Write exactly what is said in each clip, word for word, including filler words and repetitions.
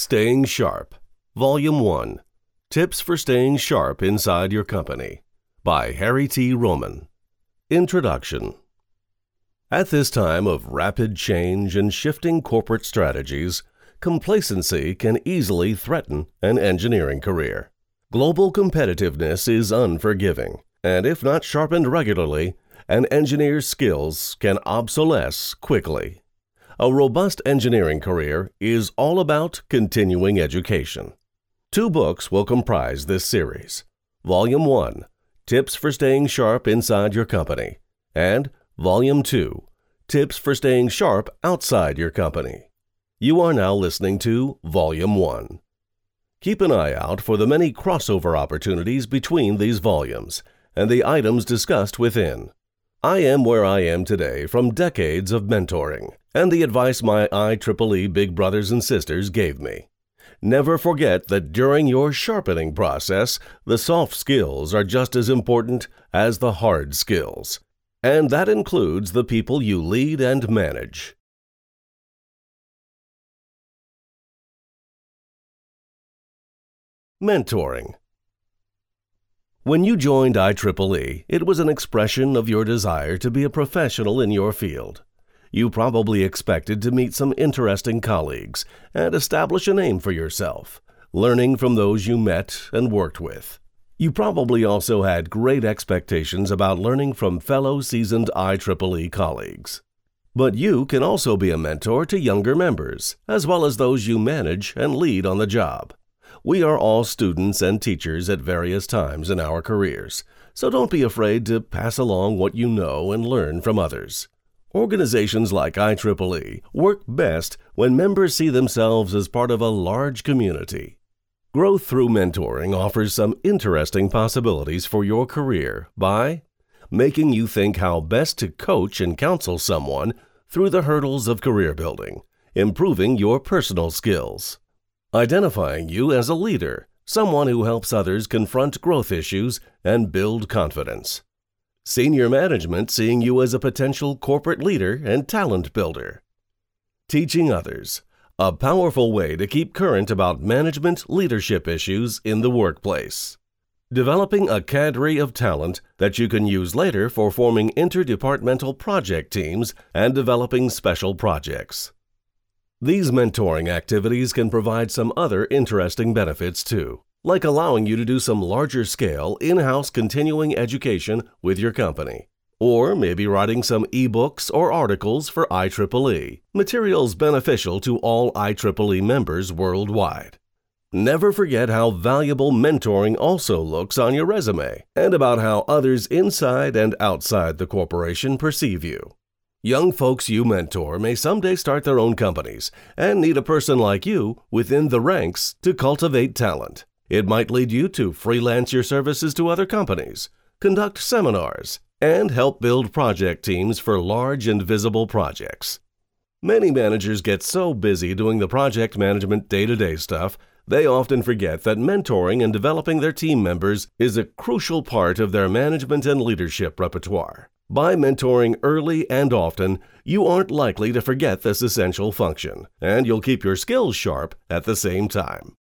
Staying Sharp, Volume one, Tips for Staying Sharp Inside Your Company, by Harry T. Roman. Introduction. At this time of rapid change and shifting corporate strategies, complacency can easily threaten an engineering career. Global competitiveness is unforgiving, and if not sharpened regularly, an engineer's skills can obsolesce quickly. A robust engineering career is all about continuing education. Two books will comprise this series: Volume one, Tips for Staying Sharp Inside Your Company, and Volume two, Tips for Staying Sharp Outside Your Company. You are now listening to Volume one. Keep an eye out for the many crossover opportunities between these volumes and the items discussed within. I am where I am today from decades of mentoring and the advice my I triple E big brothers and sisters gave me. Never forget that during your sharpening process, the soft skills are just as important as the hard skills, and that includes the people you lead and manage. Mentoring. When you joined I triple E, it was an expression of your desire to be a professional in your field. You probably expected to meet some interesting colleagues and establish a name for yourself, learning from those you met and worked with. You probably also had great expectations about learning from fellow seasoned I triple E colleagues. But you can also be a mentor to younger members, as well as those you manage and lead on the job. We are all students and teachers at various times in our careers, so don't be afraid to pass along what you know and learn from others. Organizations like I triple E work best when members see themselves as part of a large community. Growth through mentoring offers some interesting possibilities for your career by making you think how best to coach and counsel someone through the hurdles of career building, improving your personal skills, identifying you as a leader, someone who helps others confront growth issues and build confidence. Senior management seeing you as a potential corporate leader and talent builder. Teaching others, a powerful way to keep current about management leadership issues in the workplace. Developing a cadre of talent that you can use later for forming interdepartmental project teams and developing special projects. These mentoring activities can provide some other interesting benefits too, like allowing you to do some larger-scale in-house continuing education with your company, or maybe writing some e-books or articles for I triple E, materials beneficial to all I triple E members worldwide. Never forget how valuable mentoring also looks on your resume, and about how others inside and outside the corporation perceive you. Young folks you mentor may someday start their own companies and need a person like you within the ranks to cultivate talent. It might lead you to freelance your services to other companies, conduct seminars, and help build project teams for large and visible projects. Many managers get so busy doing the project management day-to-day stuff, they often forget that mentoring and developing their team members is a crucial part of their management and leadership repertoire. By mentoring early and often, you aren't likely to forget this essential function, and you'll keep your skills sharp at the same time.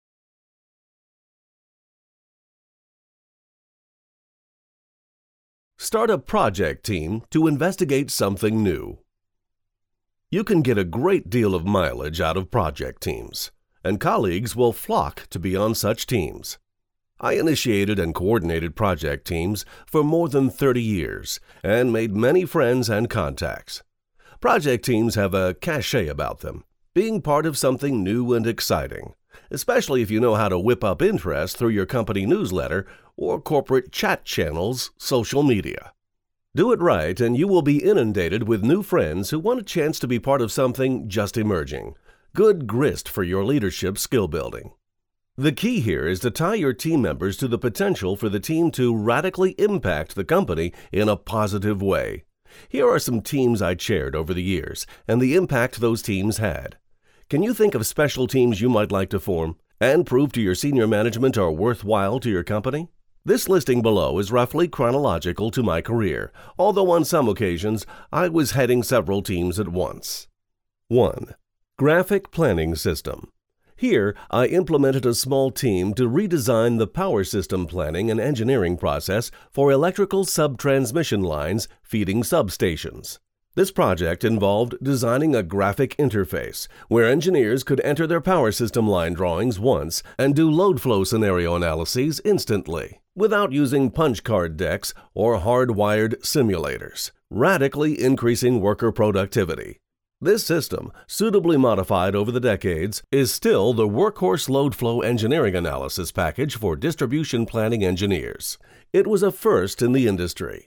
Start a project team to investigate something new. You can get a great deal of mileage out of project teams, and colleagues will flock to be on such teams. I initiated and coordinated project teams for more than thirty years and made many friends and contacts. Project teams have a cachet about them, being part of something new and exciting, especially if you know how to whip up interest through your company newsletter or corporate chat channels, social media. Do it right and you will be inundated with new friends who want a chance to be part of something just emerging. Good grist for your leadership skill building. The key here is to tie your team members to the potential for the team to radically impact the company in a positive way. Here are some teams I chaired over the years and the impact those teams had. Can you think of special teams you might like to form and prove to your senior management are worthwhile to your company? This listing below is roughly chronological to my career, although on some occasions I was heading several teams at once. one. Graphic Planning System. Here, I implemented a small team to redesign the power system planning and engineering process for electrical sub-transmission lines feeding substations. This project involved designing a graphic interface where engineers could enter their power system line drawings once and do load flow scenario analyses instantly, without using punch card decks or hardwired simulators, radically increasing worker productivity. This system, suitably modified over the decades, is still the workhorse load flow engineering analysis package for distribution planning engineers. It was a first in the industry.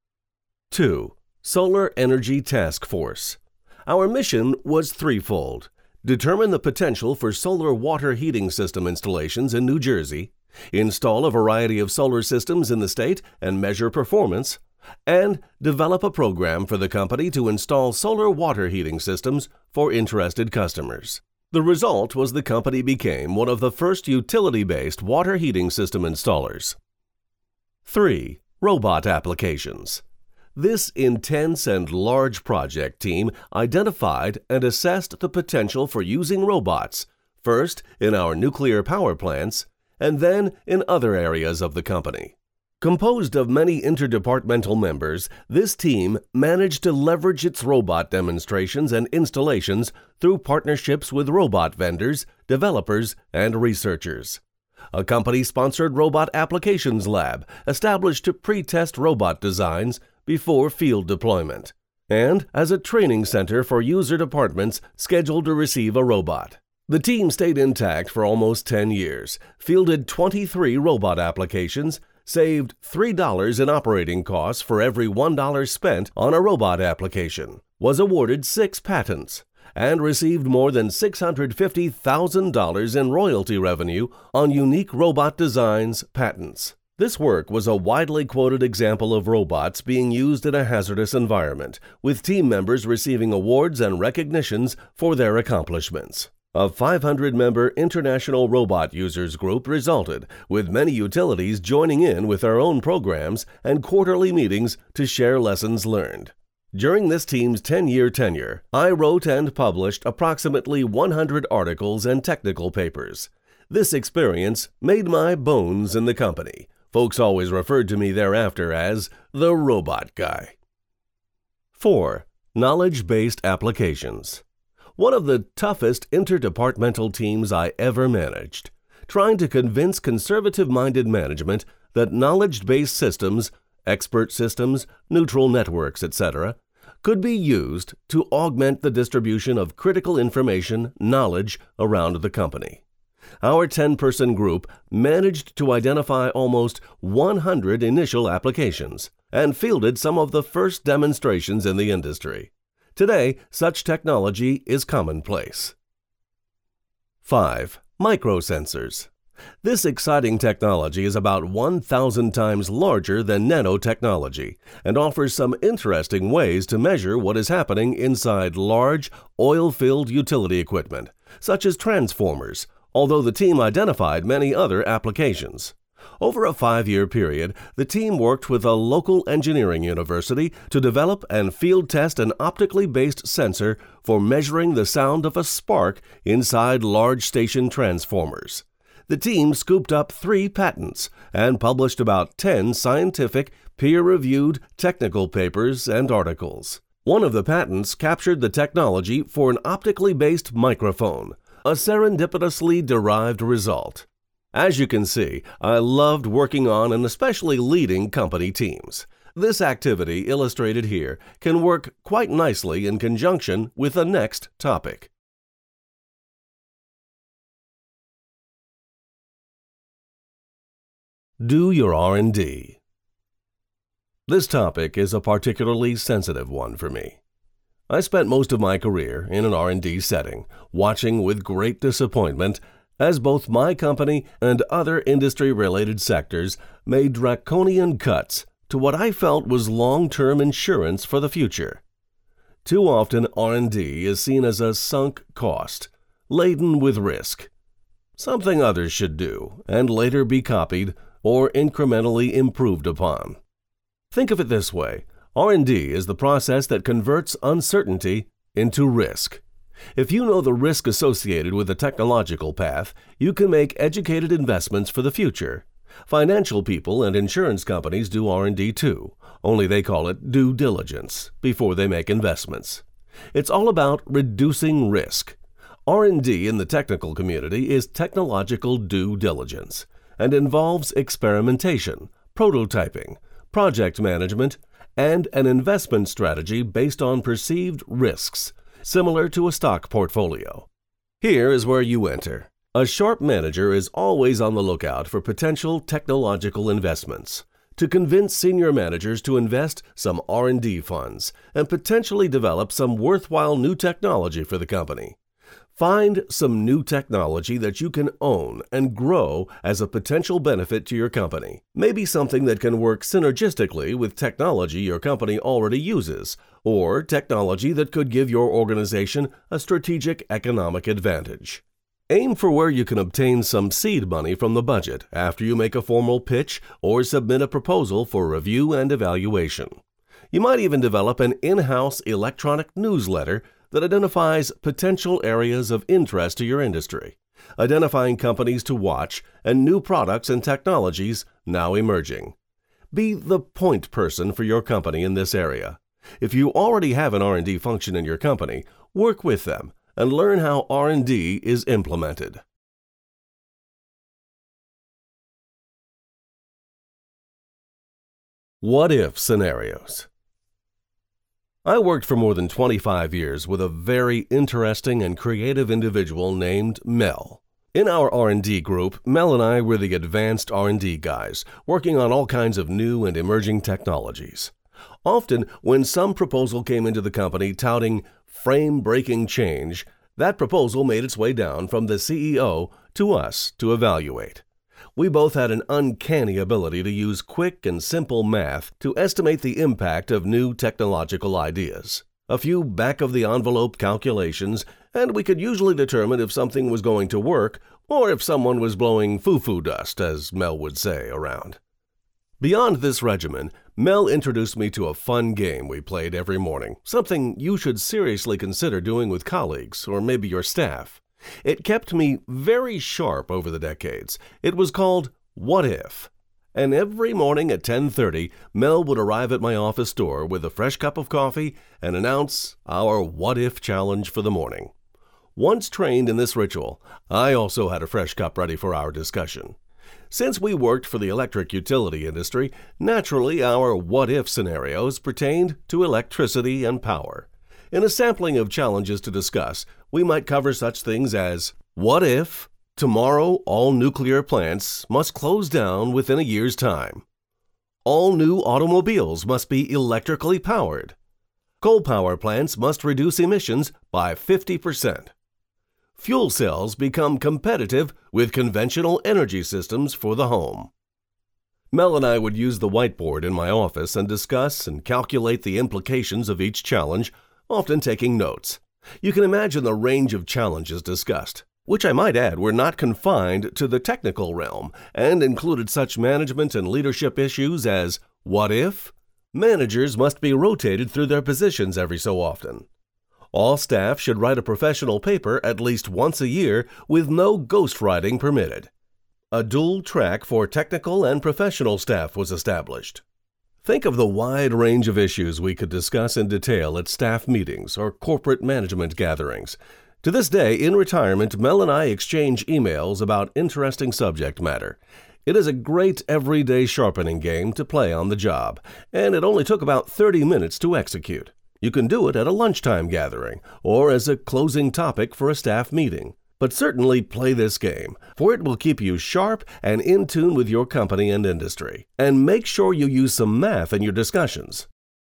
two. Solar Energy Task Force. Our mission was threefold: determine the potential for solar water heating system installations in New Jersey, install a variety of solar systems in the state and measure performance, and develop a program for the company to install solar water heating systems for interested customers. The result was the company became one of the first utility-based water heating system installers. three. Robot applications. This intense and large project team identified and assessed the potential for using robots, first in our nuclear power plants, and then in other areas of the company. Composed of many interdepartmental members, this team managed to leverage its robot demonstrations and installations through partnerships with robot vendors, developers, and researchers. A company-sponsored robot applications lab established to pre-test robot designs before field deployment, and as a training center for user departments scheduled to receive a robot. The team stayed intact for almost ten years, fielded twenty-three robot applications, saved three dollars in operating costs for every one dollar spent on a robot application, was awarded six patents, and received more than six hundred fifty thousand dollars in royalty revenue on unique robot designs patents. This work was a widely quoted example of robots being used in a hazardous environment, with team members receiving awards and recognitions for their accomplishments. A five hundred member international robot users group resulted, with many utilities joining in with their own programs and quarterly meetings to share lessons learned. During this team's ten-year tenure, I wrote and published approximately one hundred articles and technical papers. This experience made my bones in the company. Folks always referred to me thereafter as the robot guy. four. Knowledge-based applications. One of the toughest interdepartmental teams I ever managed, trying to convince conservative-minded management that knowledge-based systems, expert systems, neutral networks, et cetera, could be used to augment the distribution of critical information, knowledge around the company. Our ten-person group managed to identify almost one hundred initial applications and fielded some of the first demonstrations in the industry. Today, such technology is commonplace. five. Microsensors. This exciting technology is about one thousand times larger than nanotechnology and offers some interesting ways to measure what is happening inside large, oil-filled utility equipment, such as transformers, although the team identified many other applications. Over a five-year period, the team worked with a local engineering university to develop and field test an optically based sensor for measuring the sound of a spark inside large station transformers. The team scooped up three patents and published about ten scientific, peer-reviewed technical papers and articles. One of the patents captured the technology for an optically based microphone, a serendipitously derived result. As you can see, I loved working on and especially leading company teams. This activity illustrated here can work quite nicely in conjunction with the next topic. Do your R and D. This topic is a particularly sensitive one for me. I spent most of my career in an R and D setting, watching with great disappointment as both my company and other industry-related sectors made draconian cuts to what I felt was long-term insurance for the future. Too often, R and D is seen as a sunk cost, laden with risk, something others should do and later be copied or incrementally improved upon. Think of it this way: R and D is the process that converts uncertainty into risk. If you know the risk associated with a technological path, you can make educated investments for the future. Financial people and insurance companies do R and D too, only they call it due diligence before they make investments. It's all about reducing risk. R and D in the technical community is technological due diligence and involves experimentation, prototyping, project management, and an investment strategy based on perceived risks, similar to a stock portfolio. Here is where you enter. A sharp manager is always on the lookout for potential technological investments to convince senior managers to invest some R and D funds and potentially develop some worthwhile new technology for the company. Find some new technology that you can own and grow as a potential benefit to your company. Maybe something that can work synergistically with technology your company already uses, or technology that could give your organization a strategic economic advantage. Aim for where you can obtain some seed money from the budget after you make a formal pitch or submit a proposal for review and evaluation. You might even develop an in-house electronic newsletter that identifies potential areas of interest to your industry, identifying companies to watch and new products and technologies now emerging. Be the point person for your company in this area. If you already have an R and D function in your company, work with them and learn how R and D is implemented. What-if scenarios. I worked for more than twenty-five years with a very interesting and creative individual named Mel. In our R and D group, Mel and I were the advanced R and D guys, working on all kinds of new and emerging technologies. Often, when some proposal came into the company touting frame-breaking change, that proposal made its way down from the C E O to us to evaluate. We both had an uncanny ability to use quick and simple math to estimate the impact of new technological ideas. A few back-of-the-envelope calculations, and we could usually determine if something was going to work or if someone was blowing foo-foo dust, as Mel would say around. Beyond this regimen, Mel introduced me to a fun game we played every morning, something you should seriously consider doing with colleagues or maybe your staff. It kept me very sharp over the decades. It was called What If? And every morning at ten thirty, Mel would arrive at my office door with a fresh cup of coffee and announce our What If challenge for the morning. Once trained in this ritual, I also had a fresh cup ready for our discussion. Since we worked for the electric utility industry, naturally our what-if scenarios pertained to electricity and power. In a sampling of challenges to discuss, we might cover such things as, what if tomorrow all nuclear plants must close down within a year's time? All new automobiles must be electrically powered. Coal power plants must reduce emissions by fifty percent. Fuel cells become competitive with conventional energy systems for the home. Mel and I would use the whiteboard in my office and discuss and calculate the implications of each challenge, often taking notes. You can imagine the range of challenges discussed, which I might add were not confined to the technical realm and included such management and leadership issues as, what if? Managers must be rotated through their positions every so often. All staff should write a professional paper at least once a year with no ghostwriting permitted. A dual track for technical and professional staff was established. Think of the wide range of issues we could discuss in detail at staff meetings or corporate management gatherings. To this day, in retirement, Mel and I exchange emails about interesting subject matter. It is a great everyday sharpening game to play on the job, and it only took about thirty minutes to execute. You can do it at a lunchtime gathering or as a closing topic for a staff meeting. But certainly play this game, for it will keep you sharp and in tune with your company and industry. And make sure you use some math in your discussions.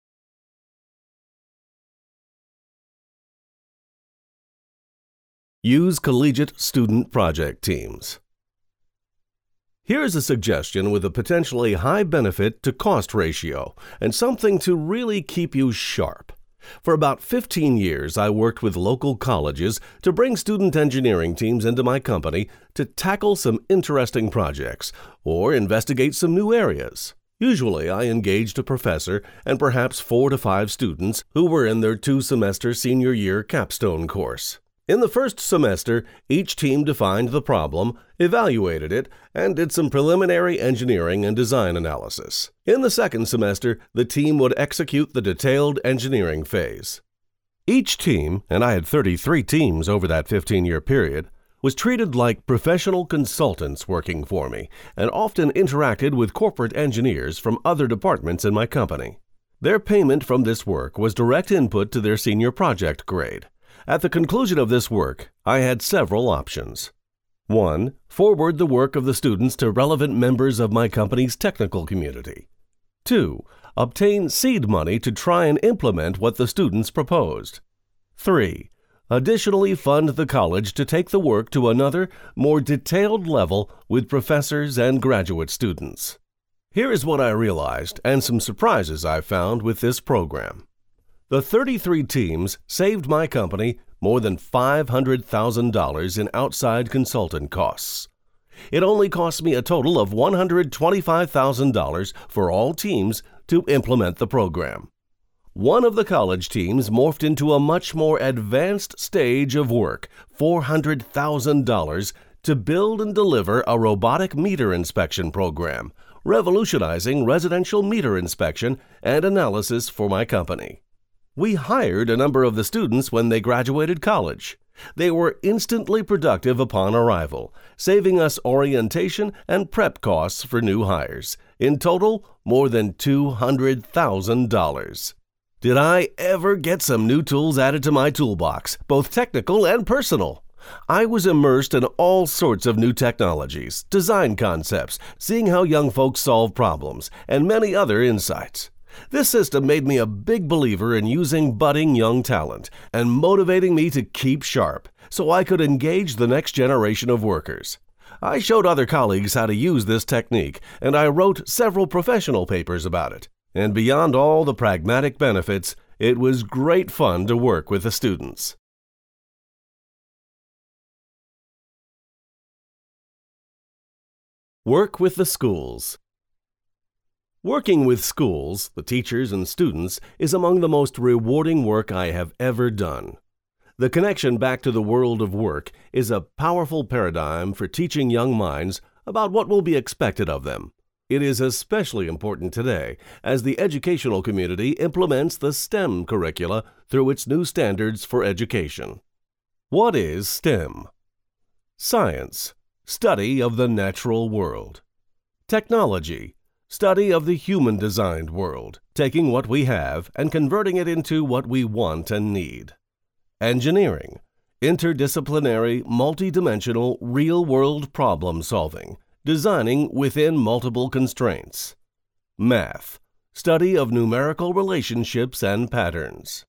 Use collegiate student project teams. Here's a suggestion with a potentially high benefit to cost ratio and something to really keep you sharp. For about fifteen years, I worked with local colleges to bring student engineering teams into my company to tackle some interesting projects or investigate some new areas. Usually, I engaged a professor and perhaps four to five students who were in their two-semester senior year capstone course. In the first semester, each team defined the problem, evaluated it, and did some preliminary engineering and design analysis. In the second semester, the team would execute the detailed engineering phase. Each team, and I had thirty-three teams over that fifteen-year period, was treated like professional consultants working for me and often interacted with corporate engineers from other departments in my company. Their payment from this work was direct input to their senior project grade. At the conclusion of this work, I had several options. one. Forward the work of the students to relevant members of my company's technical community. two. Obtain seed money to try and implement what the students proposed. three. Additionally fund the college to take the work to another, more detailed level with professors and graduate students. Here is what I realized and some surprises I found with this program. The thirty-three teams saved my company more than five hundred thousand dollars in outside consultant costs. It only cost me a total of one hundred twenty-five thousand dollars for all teams to implement the program. One of the college teams morphed into a much more advanced stage of work, four hundred thousand dollars, to build and deliver a robotic meter inspection program, revolutionizing residential meter inspection and analysis for my company. We hired a number of the students when they graduated college. They were instantly productive upon arrival, saving us orientation and prep costs for new hires. In total, more than two hundred thousand dollars. Did I ever get some new tools added to my toolbox, both technical and personal? I was immersed in all sorts of new technologies, design concepts, seeing how young folks solve problems, and many other insights. This system made me a big believer in using budding young talent and motivating me to keep sharp so I could engage the next generation of workers. I showed other colleagues how to use this technique, and I wrote several professional papers about it. And beyond all the pragmatic benefits, it was great fun to work with the students. Work with the schools. Working with schools, the teachers and students, is among the most rewarding work I have ever done. The connection back to the world of work is a powerful paradigm for teaching young minds about what will be expected of them. It is especially important today as the educational community implements the STEM curricula through its new standards for education. What is STEM? Science, study of the natural world. Technology, study of the human-designed world, taking what we have and converting it into what we want and need. Engineering, interdisciplinary, multidimensional, real-world problem-solving, designing within multiple constraints. Math, study of numerical relationships and patterns.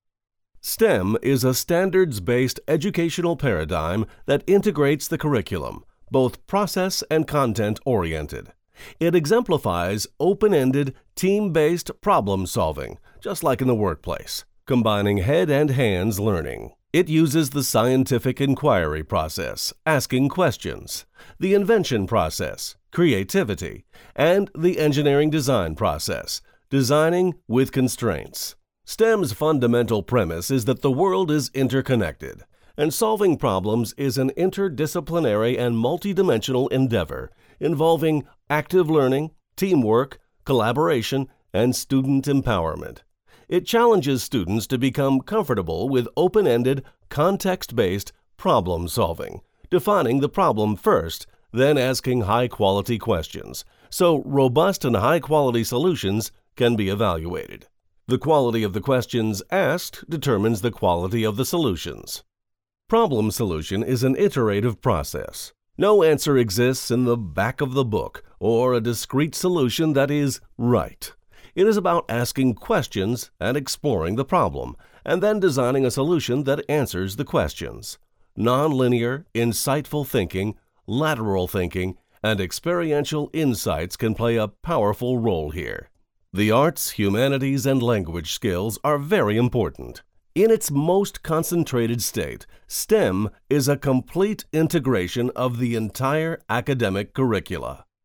STEM is a standards-based educational paradigm that integrates the curriculum, both process and content-oriented. It exemplifies open-ended, team-based problem-solving, just like in the workplace, combining head and hands learning. It uses the scientific inquiry process, asking questions, the invention process, creativity, and the engineering design process, designing with constraints. STEM's fundamental premise is that the world is interconnected, and solving problems is an interdisciplinary and multidimensional endeavor involving active learning, teamwork, collaboration, and student empowerment. It challenges students to become comfortable with open-ended, context-based problem solving, defining the problem first, then asking high-quality questions, so robust and high-quality solutions can be evaluated. The quality of the questions asked determines the quality of the solutions. Problem solution is an iterative process. No answer exists in the back of the book or a discrete solution that is right. It is about asking questions and exploring the problem, and then designing a solution that answers the questions. Nonlinear, insightful thinking, lateral thinking, and experiential insights can play a powerful role here. The arts, humanities, and language skills are very important. In its most concentrated state, STEM is a complete integration of the entire academic curricula.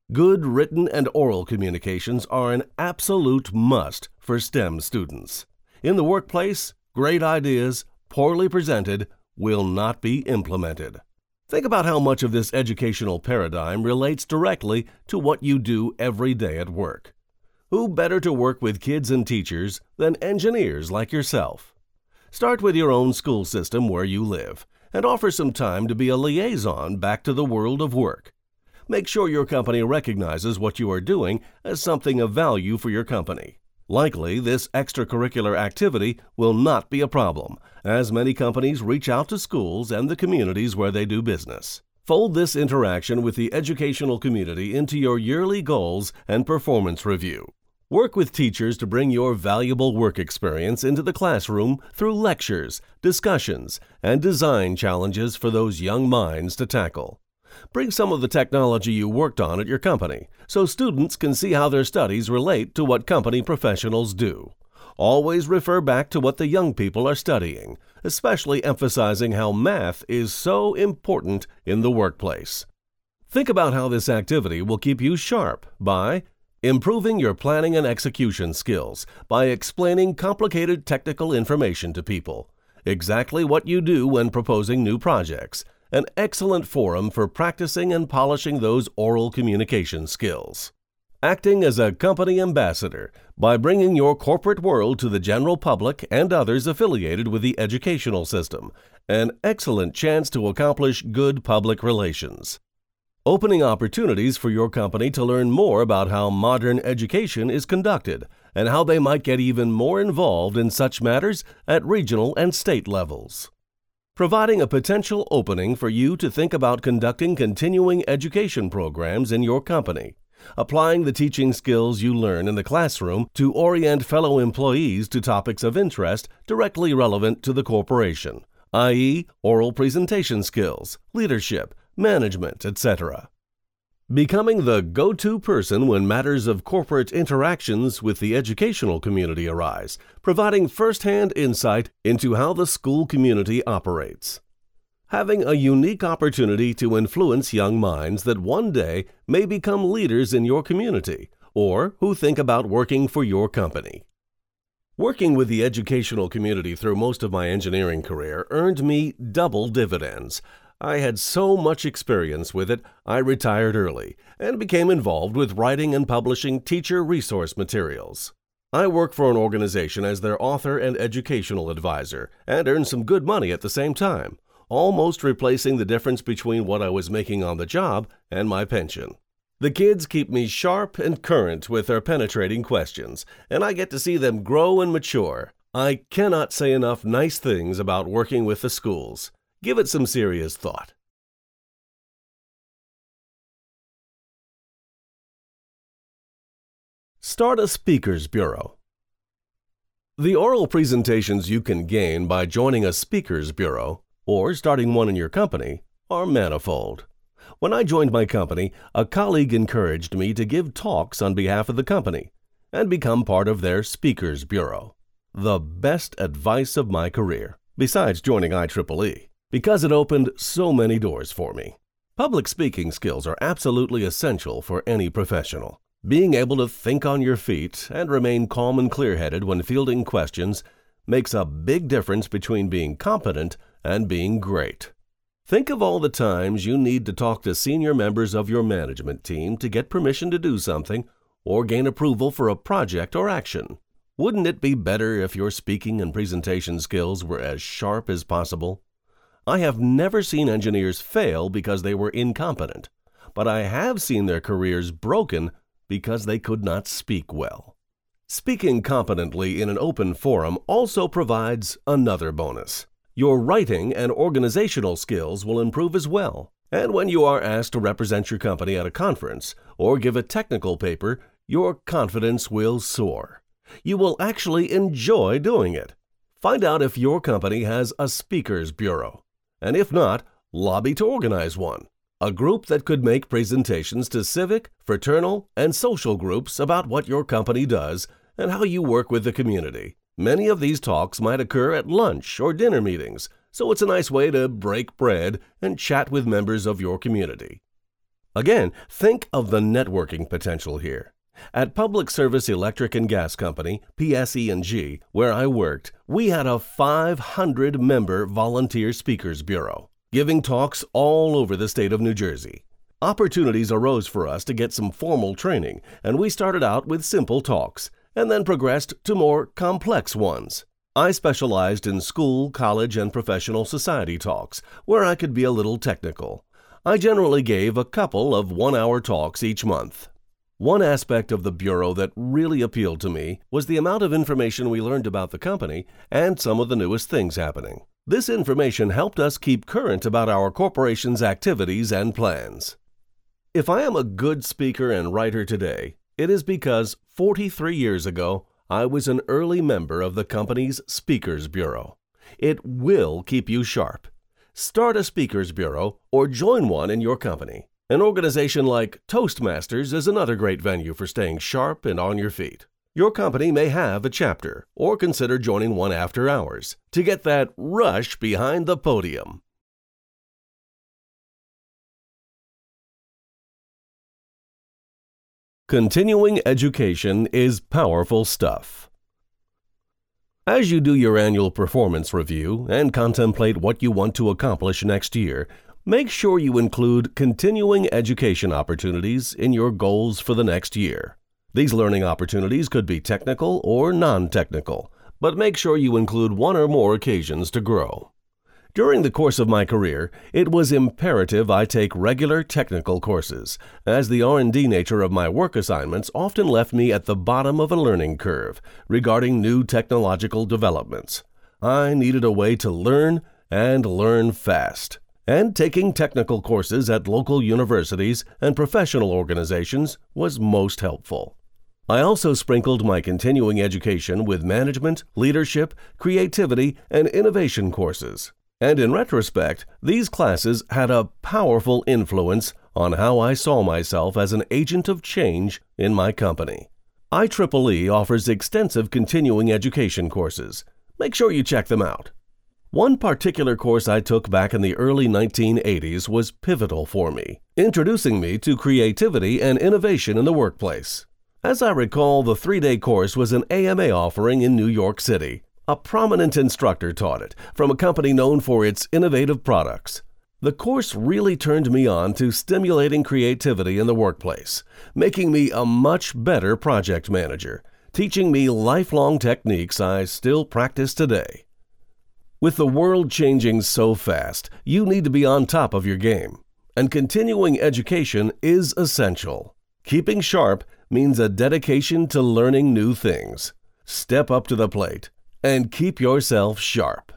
Good written and oral communications are an absolute must for STEM students. In the workplace, great ideas, poorly presented, will not be implemented. Think about how much of this educational paradigm relates directly to what you do every day at work. Who better to work with kids and teachers than engineers like yourself? Start with your own school system where you live and offer some time to be a liaison back to the world of work. Make sure your company recognizes what you are doing as something of value for your company. Likely, this extracurricular activity will not be a problem, as many companies reach out to schools and the communities where they do business. Fold this interaction with the educational community into your yearly goals and performance review. Work with teachers to bring your valuable work experience into the classroom through lectures, discussions, and design challenges for those young minds to tackle. Bring some of the technology you worked on at your company so students can see how their studies relate to what company professionals do. Always refer back to what the young people are studying, especially emphasizing how math is so important in the workplace. Think about how this activity will keep you sharp by improving your planning and execution skills by explaining complicated technical information to people, exactly what you do when proposing new projects, an excellent forum for practicing and polishing those oral communication skills. Acting as a company ambassador by bringing your corporate world to the general public and others affiliated with the educational system, an excellent chance to accomplish good public relations. Opening opportunities for your company to learn more about how modern education is conducted and how they might get even more involved in such matters at regional and state levels. Providing a potential opening for you to think about conducting continuing education programs in your company, applying the teaching skills you learn in the classroom to orient fellow employees to topics of interest directly relevant to the corporation, that is, oral presentation skills, leadership, management, et cetera. Becoming the go-to person when matters of corporate interactions with the educational community arise, providing first-hand insight into how the school community operates. Having a unique opportunity to influence young minds that one day may become leaders in your community or who think about working for your company. Working with the educational community through most of my engineering career earned me double dividends. I had so much experience with it, I retired early and became involved with writing and publishing teacher resource materials. I work for an organization as their author and educational advisor and earned some good money at the same time, almost replacing the difference between what I was making on the job and my pension. The kids keep me sharp and current with their penetrating questions, and I get to see them grow and mature. I cannot say enough nice things about working with the schools. Give it some serious thought. Start a speakers bureau. The oral presentations you can gain by joining a speakers bureau or starting one in your company are manifold. When I joined my company, a colleague encouraged me to give talks on behalf of the company and become part of their speakers bureau. The best advice of my career, besides joining I triple E, because it opened so many doors for me. Public speaking skills are absolutely essential for any professional. Being able to think on your feet and remain calm and clear-headed when fielding questions makes a big difference between being competent and being great. Think of all the times you need to talk to senior members of your management team to get permission to do something or gain approval for a project or action. Wouldn't it be better if your speaking and presentation skills were as sharp as possible? I have never seen engineers fail because they were incompetent, but I have seen their careers broken because they could not speak well. Speaking competently in an open forum also provides another bonus. Your writing and organizational skills will improve as well. And when you are asked to represent your company at a conference or give a technical paper, your confidence will soar. You will actually enjoy doing it. Find out if your company has a speakers bureau. And if not, lobby to organize one. A group that could make presentations to civic, fraternal, and social groups about what your company does and how you work with the community. Many of these talks might occur at lunch or dinner meetings, so it's a nice way to break bread and chat with members of your community. Again, think of the networking potential here. At Public Service Electric and Gas Company, P S E and G, where I worked, we had a five hundred member volunteer speakers bureau, giving talks all over the state of New Jersey. Opportunities arose for us to get some formal training, and we started out with simple talks, and then progressed to more complex ones. I specialized in school, college, and professional society talks, where I could be a little technical. I generally gave a couple of one-hour talks each month. One aspect of the Bureau that really appealed to me was the amount of information we learned about the company and some of the newest things happening. This information helped us keep current about our corporation's activities and plans. If I am a good speaker and writer today, it is because forty-three years ago, I was an early member of the company's Speakers Bureau. It will keep you sharp. Start a Speakers Bureau or join one in your company. An organization like Toastmasters is another great venue for staying sharp and on your feet. Your company may have a chapter, or consider joining one after hours to get that rush behind the podium. Continuing education is powerful stuff. As you do your annual performance review and contemplate what you want to accomplish next year, make sure you include continuing education opportunities in your goals for the next year. These learning opportunities could be technical or non-technical, but make sure you include one or more occasions to grow. During the course of my career, it was imperative I take regular technical courses, as the R and D nature of my work assignments often left me at the bottom of a learning curve regarding new technological developments. I needed a way to learn and learn fast. And taking technical courses at local universities and professional organizations was most helpful. I also sprinkled my continuing education with management, leadership, creativity, and innovation courses. And in retrospect, these classes had a powerful influence on how I saw myself as an agent of change in my company. I triple E offers extensive continuing education courses. Make sure you check them out. One particular course I took back in the early nineteen eighties was pivotal for me, introducing me to creativity and innovation in the workplace. As I recall, the three-day course was an A M A offering in New York City. A prominent instructor taught it, from a company known for its innovative products. The course really turned me on to stimulating creativity in the workplace, making me a much better project manager, teaching me lifelong techniques I still practice today. With the world changing so fast, you need to be on top of your game, and continuing education is essential. Keeping sharp means a dedication to learning new things. Step up to the plate and keep yourself sharp.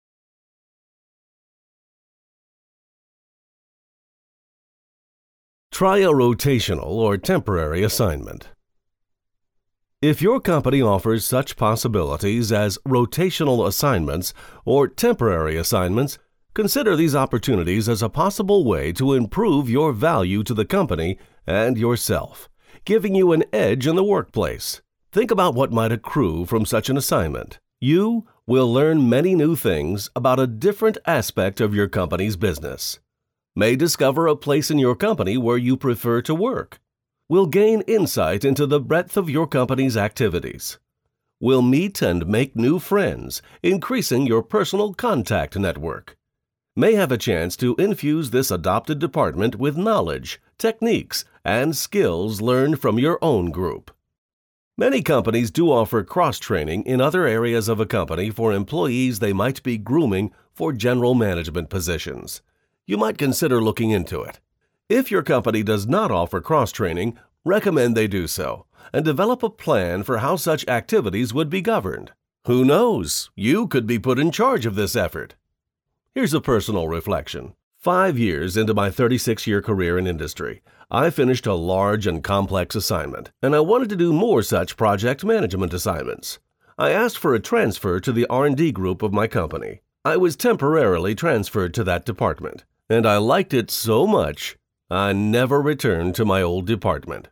Try a rotational or temporary assignment. If your company offers such possibilities as rotational assignments or temporary assignments, consider these opportunities as a possible way to improve your value to the company and yourself, giving you an edge in the workplace. Think about what might accrue from such an assignment. You will learn many new things about a different aspect of your company's business. May discover a place in your company where you prefer to work. Will gain insight into the breadth of your company's activities. Will meet and make new friends, increasing your personal contact network. May have a chance to infuse this adopted department with knowledge, techniques, and skills learned from your own group. Many companies do offer cross-training in other areas of a company for employees they might be grooming for general management positions. You might consider looking into it. If your company does not offer cross-training, recommend they do so, and develop a plan for how such activities would be governed. Who knows? You could be put in charge of this effort. Here's a personal reflection. Five years into my thirty-six-year career in industry, I finished a large and complex assignment, and I wanted to do more such project management assignments. I asked for a transfer to the R and D group of my company. I was temporarily transferred to that department, and I liked it so much, I never returned to my old department.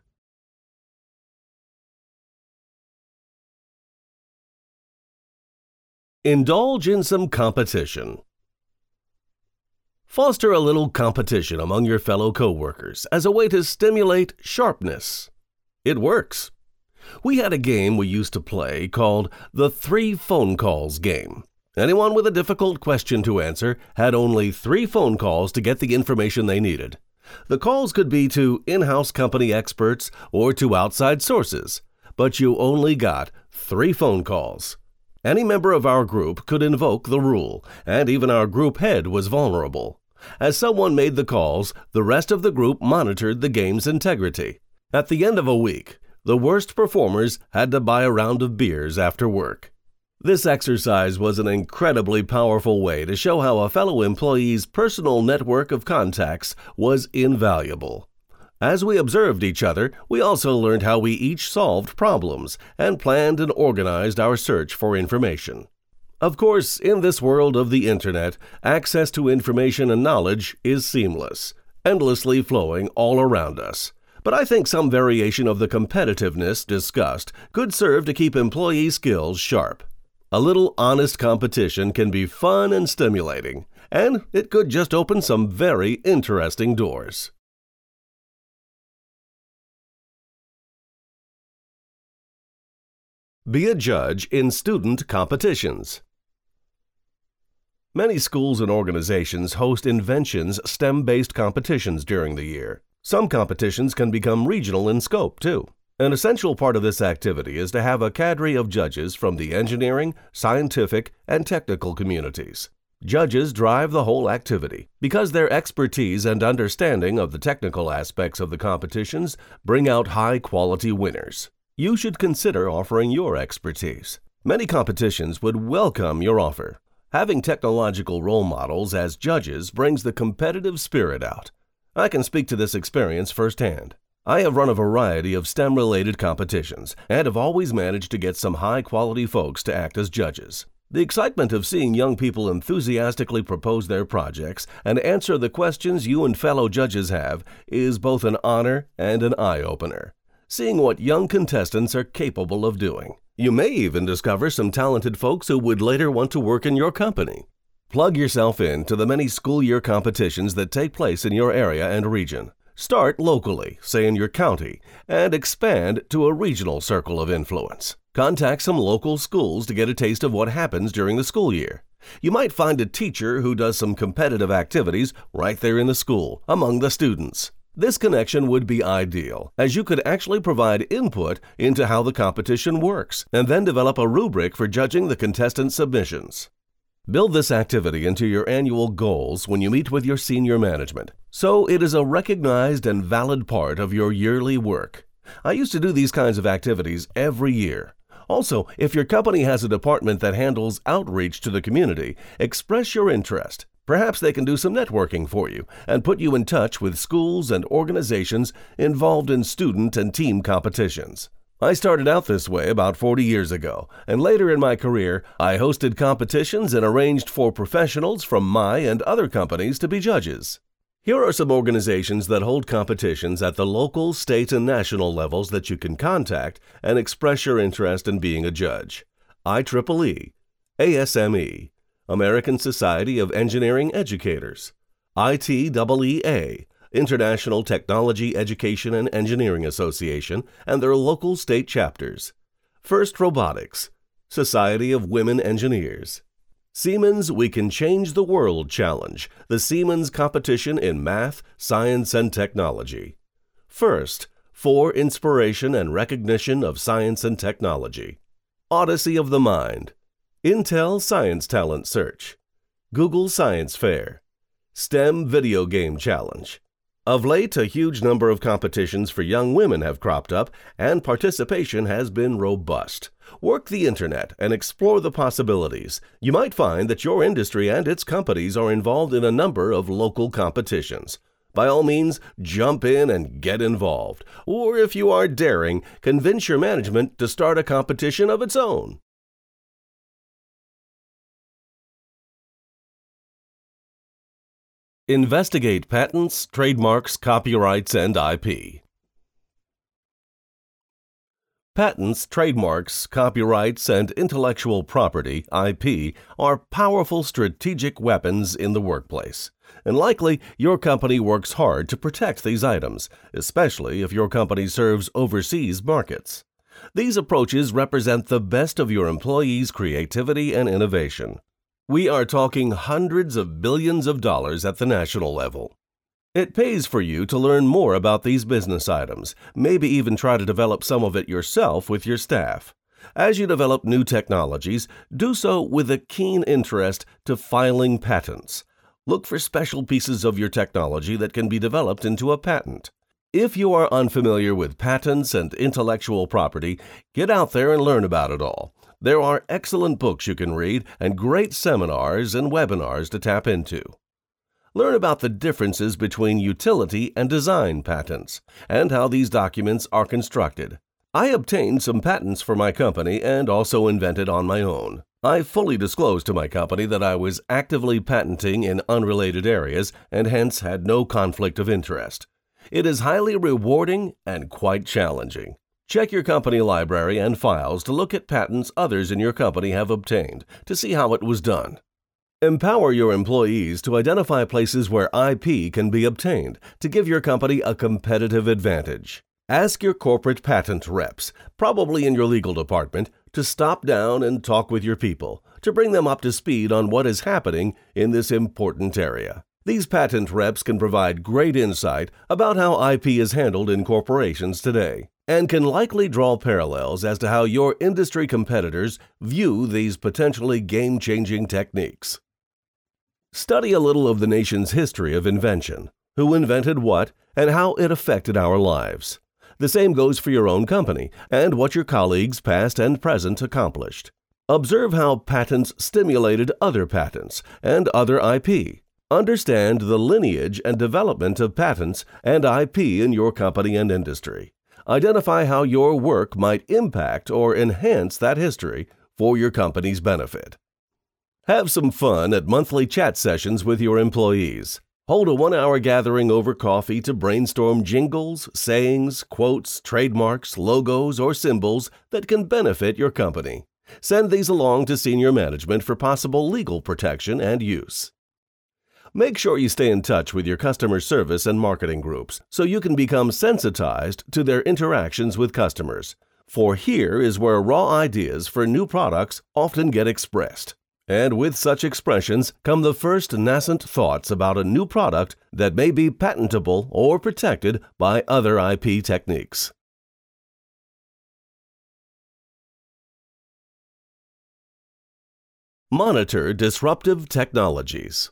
Indulge in some competition. Foster a little competition among your fellow coworkers as a way to stimulate sharpness. It works. We had a game we used to play called the Three Phone Calls game. Anyone with a difficult question to answer had only three phone calls to get the information they needed. The calls could be to in-house company experts or to outside sources, but you only got three phone calls. Any member of our group could invoke the rule, and even our group head was vulnerable. As someone made the calls, the rest of the group monitored the game's integrity. At the end of a week, the worst performers had to buy a round of beers after work. This exercise was an incredibly powerful way to show how a fellow employee's personal network of contacts was invaluable. As we observed each other, we also learned how we each solved problems and planned and organized our search for information. Of course, in this world of the Internet, access to information and knowledge is seamless, endlessly flowing all around us. But I think some variation of the competitiveness discussed could serve to keep employee skills sharp. A little honest competition can be fun and stimulating, and it could just open some very interesting doors. Be a judge in student competitions. Many schools and organizations host Inventions STEM-based competitions during the year. Some competitions can become regional in scope, too. An essential part of this activity is to have a cadre of judges from the engineering, scientific, and technical communities. Judges drive the whole activity because their expertise and understanding of the technical aspects of the competitions bring out high-quality winners. You should consider offering your expertise. Many competitions would welcome your offer. Having technological role models as judges brings the competitive spirit out. I can speak to this experience firsthand. I have run a variety of STEM-related competitions and have always managed to get some high-quality folks to act as judges. The excitement of seeing young people enthusiastically propose their projects and answer the questions you and fellow judges have is both an honor and an eye-opener. Seeing what young contestants are capable of doing. You may even discover some talented folks who would later want to work in your company. Plug yourself in to the many school year competitions that take place in your area and region. Start locally, say in your county, and expand to a regional circle of influence. Contact some local schools to get a taste of what happens during the school year. You might find a teacher who does some competitive activities right there in the school, among the students. This connection would be ideal, as you could actually provide input into how the competition works, and then develop a rubric for judging the contestant submissions. Build this activity into your annual goals when you meet with your senior management, so it is a recognized and valid part of your yearly work. I used to do these kinds of activities every year. Also, if your company has a department that handles outreach to the community, express your interest. Perhaps they can do some networking for you and put you in touch with schools and organizations involved in student and team competitions. I started out this way about forty years ago, and later in my career, I hosted competitions and arranged for professionals from my and other companies to be judges. Here are some organizations that hold competitions at the local, state, and national levels that you can contact and express your interest in being a judge. I triple E, A S M E, American Society of Engineering Educators, I T E E A, International Technology Education and Engineering Association, and their local state chapters. First Robotics, Society of Women Engineers. Siemens We Can Change the World Challenge, the Siemens competition in math, science, and technology. First, for inspiration and recognition of science and technology. Odyssey of the Mind. Intel Science Talent Search. Google Science Fair. STEM Video Game Challenge. Of late, a huge number of competitions for young women have cropped up, and participation has been robust. Work the Internet and explore the possibilities. You might find that your industry and its companies are involved in a number of local competitions. By all means, jump in and get involved. Or if you are daring, convince your management to start a competition of its own. Investigate patents, trademarks, copyrights, and I P. Patents, trademarks, copyrights, and intellectual property, I P, are powerful strategic weapons in the workplace. And likely, your company works hard to protect these items, especially if your company serves overseas markets. These approaches represent the best of your employees' creativity and innovation. We are talking hundreds of billions of dollars at the national level. It pays for you to learn more about these business items, maybe even try to develop some of it yourself with your staff. As you develop new technologies, do so with a keen interest to filing patents. Look for special pieces of your technology that can be developed into a patent. If you are unfamiliar with patents and intellectual property, get out there and learn about it all. There are excellent books you can read and great seminars and webinars to tap into. Learn about the differences between utility and design patents and how these documents are constructed. I obtained some patents for my company and also invented on my own. I fully disclosed to my company that I was actively patenting in unrelated areas and hence had no conflict of interest. It is highly rewarding and quite challenging. Check your company library and files to look at patents others in your company have obtained to see how it was done. Empower your employees to identify places where I P can be obtained to give your company a competitive advantage. Ask your corporate patent reps, probably in your legal department, to stop down and talk with your people to bring them up to speed on what is happening in this important area. These patent reps can provide great insight about how I P is handled in corporations today and can likely draw parallels as to how your industry competitors view these potentially game-changing techniques. Study a little of the nation's history of invention, who invented what, and how it affected our lives. The same goes for your own company and what your colleagues past and present accomplished. Observe how patents stimulated other patents and other I P. Understand the lineage and development of patents and I P in your company and industry. Identify how your work might impact or enhance that history for your company's benefit. Have some fun at monthly chat sessions with your employees. Hold a one-hour gathering over coffee to brainstorm jingles, sayings, quotes, trademarks, logos, or symbols that can benefit your company. Send these along to senior management for possible legal protection and use. Make sure you stay in touch with your customer service and marketing groups so you can become sensitized to their interactions with customers. For here is where raw ideas for new products often get expressed. And with such expressions come the first nascent thoughts about a new product that may be patentable or protected by other I P techniques. Monitor disruptive technologies.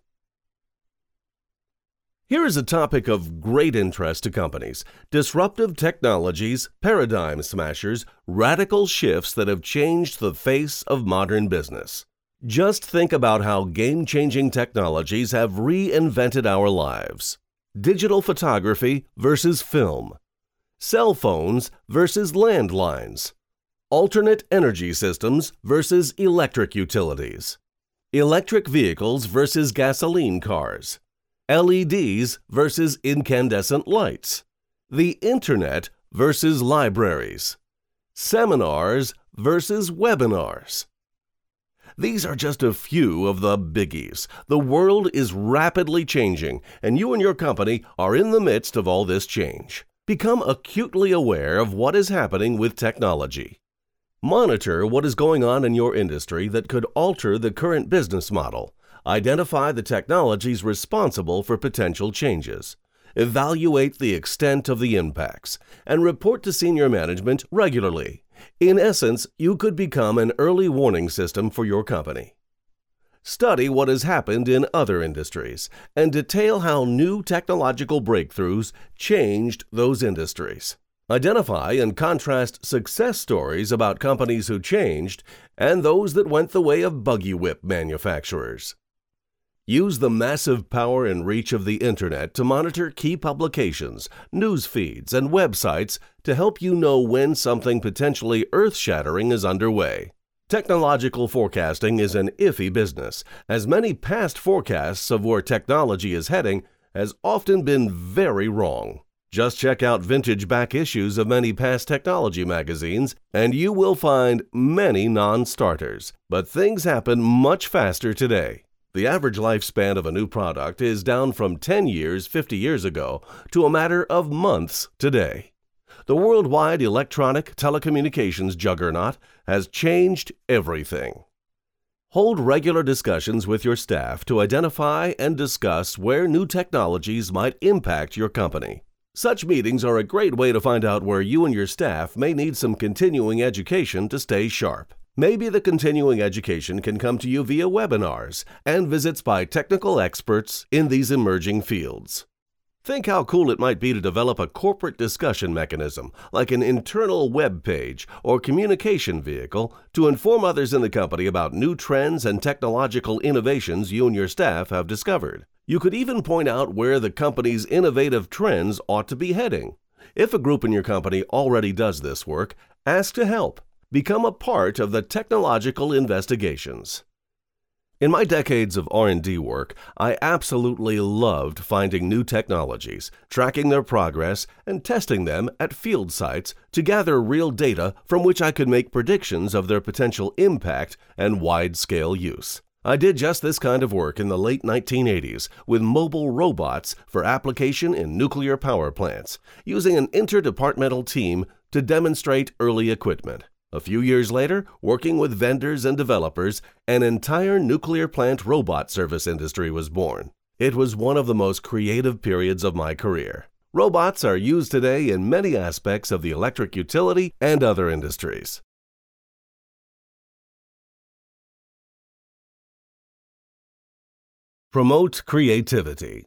Here is a topic of great interest to companies: disruptive technologies, paradigm smashers, radical shifts that have changed the face of modern business. Just think about how game-changing technologies have reinvented our lives. Digital photography versus film. Cell phones versus landlines. Alternate energy systems versus electric utilities. Electric vehicles versus gasoline cars. L E Ds versus incandescent lights. The Internet versus libraries. Seminars versus webinars. These are just a few of the biggies. The world is rapidly changing, and you and your company are in the midst of all this change. Become acutely aware of what is happening with technology. Monitor what is going on in your industry that could alter the current business model. Identify the technologies responsible for potential changes. Evaluate the extent of the impacts, and report to senior management regularly. In essence, you could become an early warning system for your company. Study what has happened in other industries and detail how new technological breakthroughs changed those industries. Identify and contrast success stories about companies who changed and those that went the way of buggy whip manufacturers. Use the massive power and reach of the Internet to monitor key publications, news feeds, and websites to help you know when something potentially earth-shattering is underway. Technological forecasting is an iffy business, as many past forecasts of where technology is heading has often been very wrong. Just check out vintage back issues of many past technology magazines, and you will find many non-starters. But things happen much faster today. The average lifespan of a new product is down from ten years fifty years ago to a matter of months today. The worldwide electronic telecommunications juggernaut has changed everything. Hold regular discussions with your staff to identify and discuss where new technologies might impact your company. Such meetings are a great way to find out where you and your staff may need some continuing education to stay sharp. Maybe the continuing education can come to you via webinars and visits by technical experts in these emerging fields. Think how cool it might be to develop a corporate discussion mechanism, like an internal web page or communication vehicle, to inform others in the company about new trends and technological innovations you and your staff have discovered. You could even point out where the company's innovative trends ought to be heading. If a group in your company already does this work, ask to help. Become a part of the technological investigations. In my decades of R and D work, I absolutely loved finding new technologies, tracking their progress, and testing them at field sites to gather real data from which I could make predictions of their potential impact and wide-scale use. I did just this kind of work in the late nineteen eighties with mobile robots for application in nuclear power plants, using an interdepartmental team to demonstrate early equipment. A few years later, working with vendors and developers, an entire nuclear plant robot service industry was born. It was one of the most creative periods of my career. Robots are used today in many aspects of the electric utility and other industries. Promote creativity.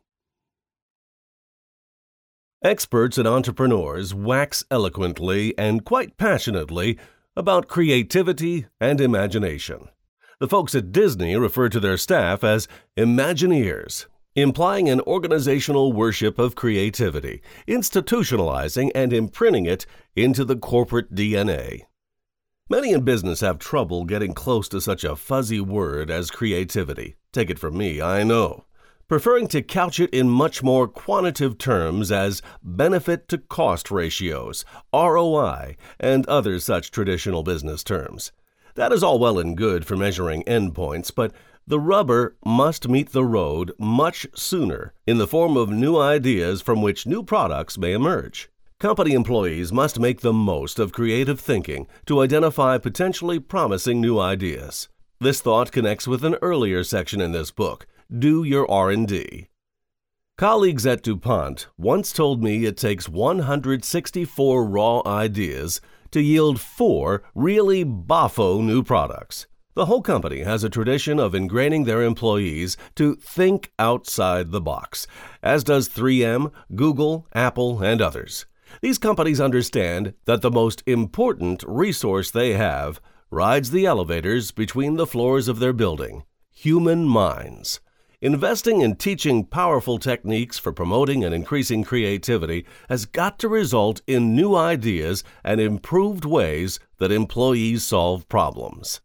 Experts and entrepreneurs wax eloquently and quite passionately about creativity and imagination. The folks at Disney refer to their staff as Imagineers, implying an organizational worship of creativity, institutionalizing and imprinting it into the corporate D N A. Many in business have trouble getting close to such a fuzzy word as creativity. Take it from me, I know. Preferring to couch it in much more quantitative terms as benefit-to-cost ratios, R O I, and other such traditional business terms. That is all well and good for measuring endpoints, but the rubber must meet the road much sooner in the form of new ideas from which new products may emerge. Company employees must make the most of creative thinking to identify potentially promising new ideas. This thought connects with an earlier section in this book, Do Your R and D. Colleagues at DuPont once told me it takes one hundred sixty-four raw ideas to yield four really boffo new products. The whole company has a tradition of ingraining their employees to think outside the box, as does three M, Google, Apple, and others. These companies understand that the most important resource they have rides the elevators between the floors of their building: human minds. Investing in teaching powerful techniques for promoting and increasing creativity has got to result in new ideas and improved ways that employees solve problems.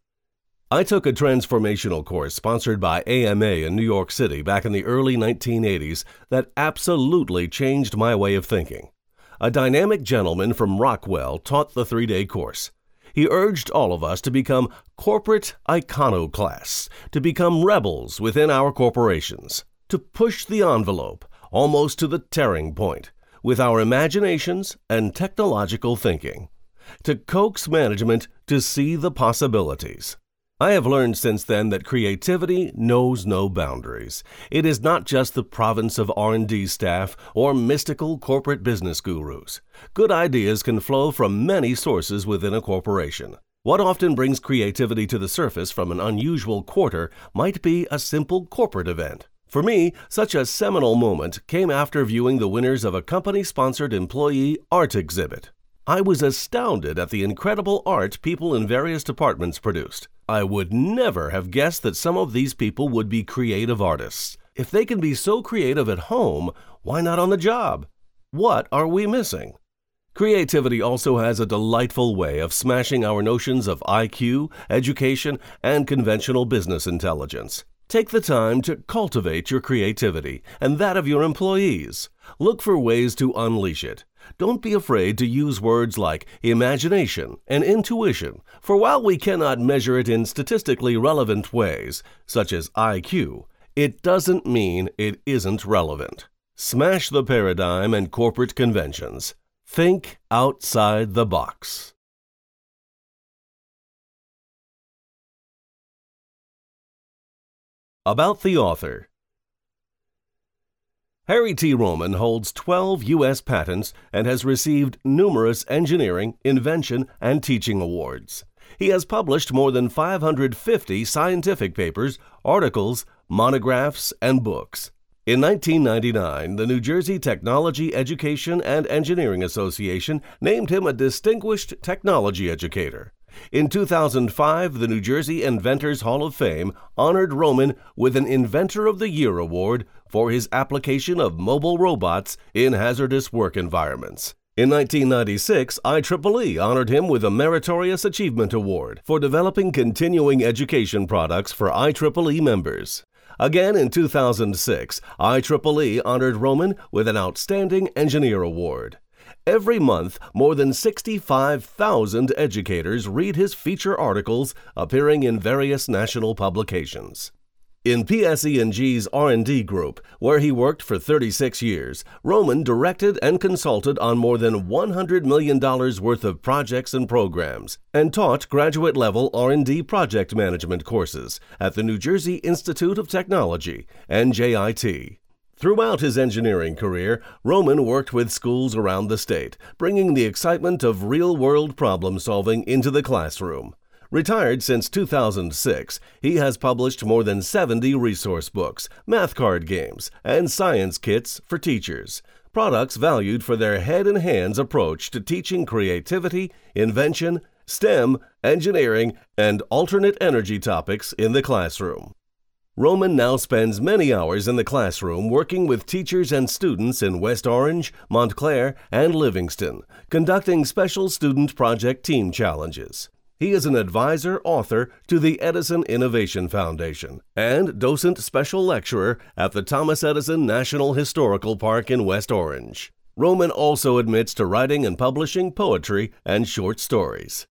I took a transformational course sponsored by A M A in New York City back in the early nineteen eighties that absolutely changed my way of thinking. A dynamic gentleman from Rockwell taught the three-day course. He urged all of us to become corporate iconoclasts, to become rebels within our corporations, to push the envelope almost to the tearing point with our imaginations and technological thinking, to coax management to see the possibilities. I have learned since then that creativity knows no boundaries. It is not just the province of R and D staff or mystical corporate business gurus. Good ideas can flow from many sources within a corporation. What often brings creativity to the surface from an unusual quarter might be a simple corporate event. For me, such a seminal moment came after viewing the winners of a company-sponsored employee art exhibit. I was astounded at the incredible art people in various departments produced. I would never have guessed that some of these people would be creative artists. If they can be so creative at home, why not on the job? What are we missing? Creativity also has a delightful way of smashing our notions of I Q, education, and conventional business intelligence. Take the time to cultivate your creativity and that of your employees. Look for ways to unleash it. Don't be afraid to use words like imagination and intuition, for while we cannot measure it in statistically relevant ways, such as I Q, it doesn't mean it isn't relevant. Smash the paradigm and corporate conventions. Think outside the box. About the author. Harry T. Roman holds twelve U S patents and has received numerous engineering, invention, and teaching awards. He has published more than five hundred fifty scientific papers, articles, monographs, and books. In nineteen ninety-nine, the New Jersey Technology Education and Engineering Association named him a Distinguished Technology Educator. In two thousand five, the New Jersey Inventors Hall of Fame honored Roman with an Inventor of the Year award for his application of mobile robots in hazardous work environments. In nineteen ninety-six, I triple E honored him with a Meritorious Achievement Award for developing continuing education products for I triple E members. Again, in two thousand six, I triple E honored Roman with an Outstanding Engineer Award. Every month, more than sixty-five thousand educators read his feature articles appearing in various national publications. In P S E and G's R and D group, where he worked for thirty-six years, Roman directed and consulted on more than one hundred million dollars worth of projects and programs, and taught graduate-level R and D project management courses at the New Jersey Institute of Technology, N J I T. Throughout his engineering career, Roman worked with schools around the state, bringing the excitement of real-world problem-solving into the classroom. Retired since two thousand six, he has published more than seventy resource books, math card games, and science kits for teachers, products valued for their head-and-hands approach to teaching creativity, invention, STEM, engineering, and alternate energy topics in the classroom. Roman now spends many hours in the classroom working with teachers and students in West Orange, Montclair, and Livingston, conducting special student project team challenges. He is an advisor author to the Edison Innovation Foundation and docent special lecturer at the Thomas Edison National Historical Park in West Orange. Roman also admits to writing and publishing poetry and short stories.